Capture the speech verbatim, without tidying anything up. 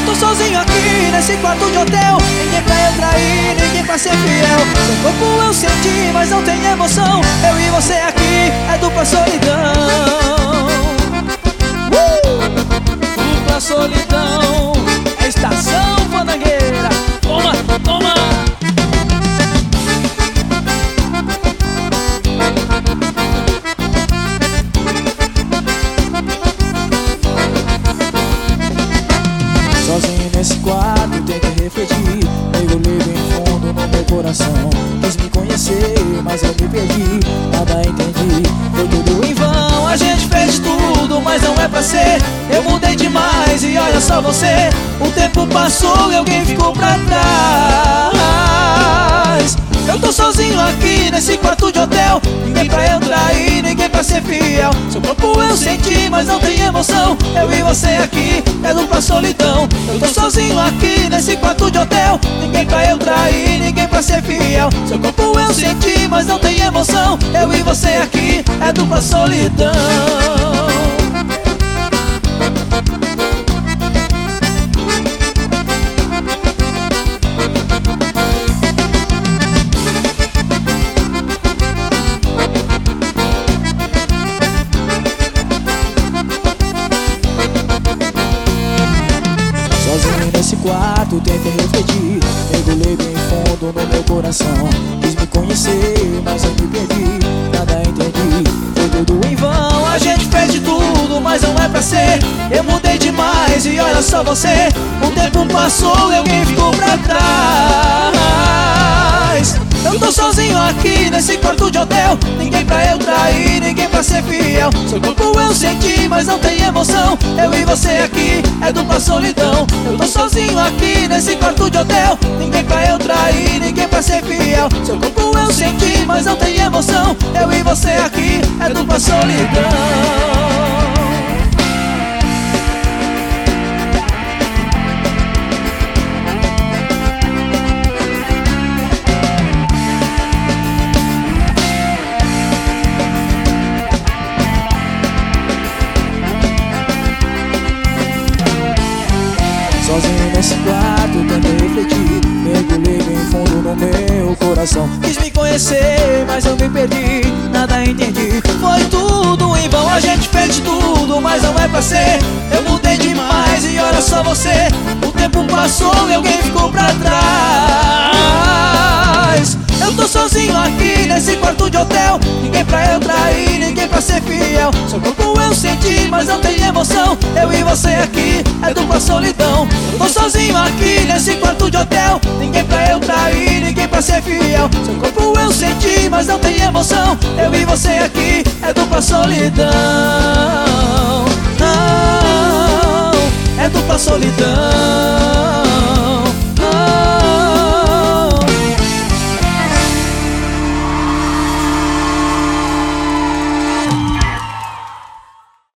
tô sozinho aqui nesse quarto de hotel. Ninguém pra eu trair, ninguém pra ser fiel. Seu corpo eu senti, mas não tem emoção. Eu e você aqui é dupla solidão. uh! Dupla solidão. É estação fandangueira. Toma, toma. Sozinho nesse quarto, tento refletir. Mergulhei bem fundo no meu coração. Quis me conhecer, mas eu me perdi. Nada entendi, foi tudo em vão. A gente fez tudo, mas não é pra ser. Eu mudei demais e olha só você. O tempo passou e alguém ficou pra trás. Eu tô sozinho aqui nesse quarto de hotel. Ninguém pra eu trair, ninguém pra ser fiel. Seu corpo eu senti, mas não tem emoção. Eu e você aqui é dupla solidão. Eu tô sozinho aqui nesse quarto de hotel. Ninguém pra eu trair, ninguém pra ser fiel. Seu corpo eu senti, mas não tem emoção. Eu e você aqui é dupla solidão. Sozinho nesse quarto, tentei refletir. Mergulhei bem fundo no meu coração. Quis me conhecer, mas eu me perdi. Nada entendi, foi tudo em vão. A gente fez de tudo, mas não é pra ser. Eu mudei demais e olha só você. O tempo passou e alguém ficou pra trás. Eu tô sozinho aqui nesse quarto de hotel. Ninguém pra eu trair, ninguém pra ser fiel. Seu corpo eu senti, mas não tem emoção. Eu e você aqui é dupla solidão. Eu tô sozinho aqui nesse quarto de hotel. Ninguém pra eu trair, ninguém pra ser fiel. Seu corpo eu senti, mas não tem emoção. Eu e você aqui é dupla solidão. Sozinho nesse quarto, tentei refletir. Mergulhei bem fundo no meu coração. Quis me conhecer, mas eu me perdi. Nada entendi, foi tudo em vão. A gente fez tudo, mas não é pra ser. Eu mudei demais e olha só você. O tempo passou e alguém ficou pra trás. Eu tô sozinho aqui nesse quarto de hotel. Ninguém pra eu trair, ninguém pra ser fiel. Seu corpo eu senti, mas não tem emoção. Eu e você aqui é dupla solidão. Eu tô sozinho aqui nesse quarto de hotel. Ninguém pra eu trair, ninguém pra ser fiel. Seu corpo eu senti, mas não tem emoção. Eu e você aqui é dupla solidão. Não, é dupla solidão.